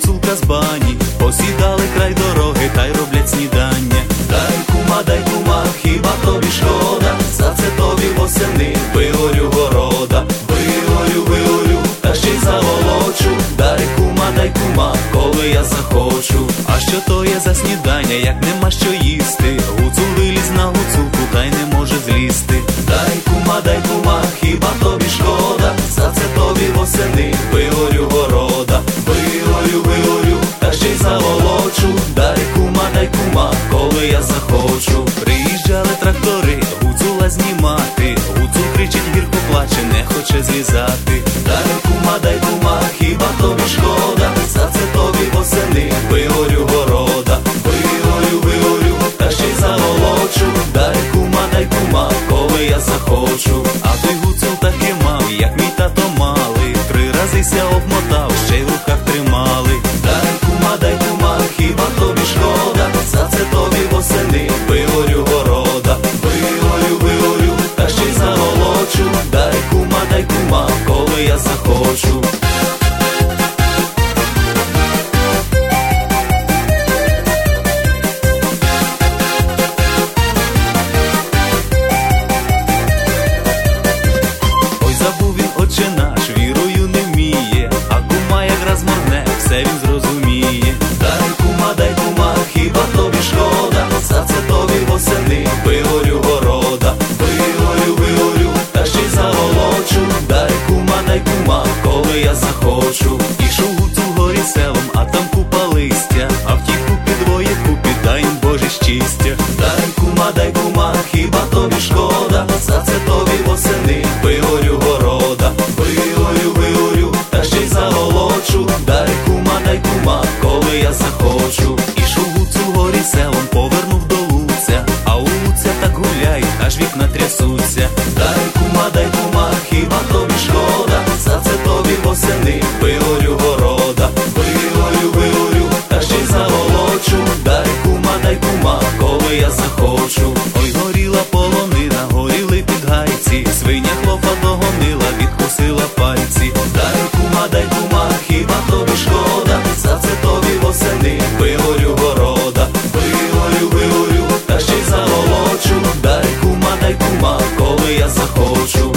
гуцулка з бані, посідали край дороги та й роблять снідання. Дай кума, хіба тобі шкода, за це тобі восени виорю города. Виорю, та ще й заволочу. Дай кума, коли я захочу. А що то є за снідання, як нема що їсти? Гуцул виліз на гуцулку, та й не може злізти. Дай кума, хіба тобі шкода, за це тобі восени виорю города. Виорю, та ще й заволочу. Дай кума, коли я захочу. Приїжджали трактори, гуцула знімати. Гуцул кричить, гірко плаче, не хоче злізати. Дай кума, хіба тобі шкода, за це тобі восени виорю города. Виорю, та ще й заволочу. Дай кума, коли я захочу. А той гуцул таки мав, як мій тато малий. 3 рази ся обмотав, ще й в руках тримали. Дай кума, хіба тобі шкода, за це тобі восени виорю города. Виорю, та ще й заволочу. Дай кума, коли я захочу. Ой, забув він, Отче наш, вірою не вміє, а кума як раз моргне, все він зрозуміє. Дай кума, хіба тобі шкода, за це тобі восени виорю города. Виорю, та ще й заволочу. Дай кума, коли я захочу. Ішов гуцул горі селом, а там купа листя, а в тій купі двоє купі, дай їм Боже щастя. Дай кума, хіба тобі шкода, за це тобі восени виорю города. Виорю, та ще й заволочу. Дай кума, коли я захочу. Ішов гуцул горі селом, повернув до Луця, а у Луця так гуляють, аж вікна трясуться. Дай кума, хіба тобі шкода, за це тобі восени виорю города. Виорю, та ще й заволочу. Дай кума, коли я захочу. Ой, горіла полонина, горіли підгайці, свиня хлопа догонила, відкусила пальці. Дай кума, хіба тобі шкода, за це тобі восени виорю города. Виорю, та ще й заволочу. Дай кума, коли я захочу.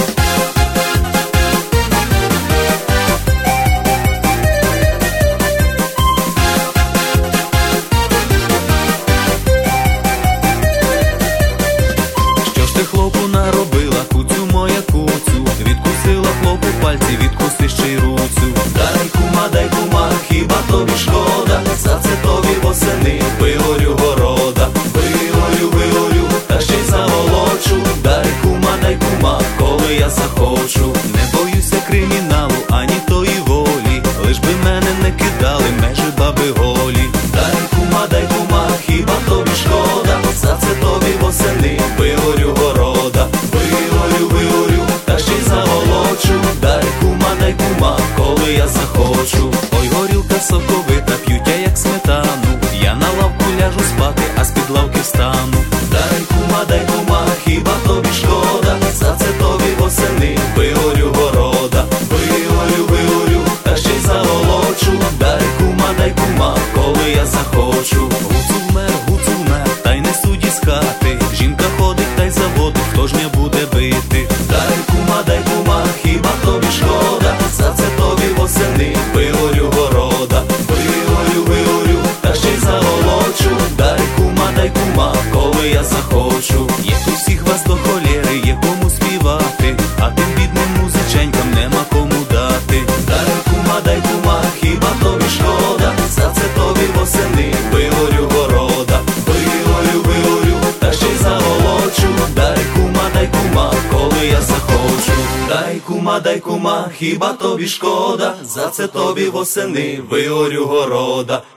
Що ж ти, хлопу, наробила, куцю моя куцю? Відкусила хлопу пальці, відкуси ще й руцю. Дай кума, хіба тобі шкода, за це тобі восени виорю города. Виорю, та ще й заволочу. Дай кума, коли я захочу. Не боюся криміналу, ані тої волі, лиш би мене не кидали межі баби голі. Дай кума, хіба тобі шкода, за це тобі восени виорю города. Виорю, та ще й заволочу. Дай кума, коли я захочу. Ой, горілка соковита, п'ють я як сметану, я на лавку ляжу спати, а з-під лавки встану. Дай кума, хіба тобі шкода, за це тобі восени виорю города. Виорю, та ще й заволочу. Дай кума, коли я захочу. Гуцул мер, та й не судді з хати, жінка ходить та й за воду, хто ж не буде бити. Дай кума, хіба тобі шкода, за це тобі восени виорю города. Виорю, та ще й заволочу. Дай кума, коли я захочу. Є усіх вас до холєри, є кому співати, а тим бідним музиченькам нема кому дати. Дай кума, хіба тобі шкода, за це тобі восени виорю города. Виорю, та ще й заволочу. Дай кума, коли я захочу. Дай кума, хіба тобі шкода, за це тобі восени виорю города.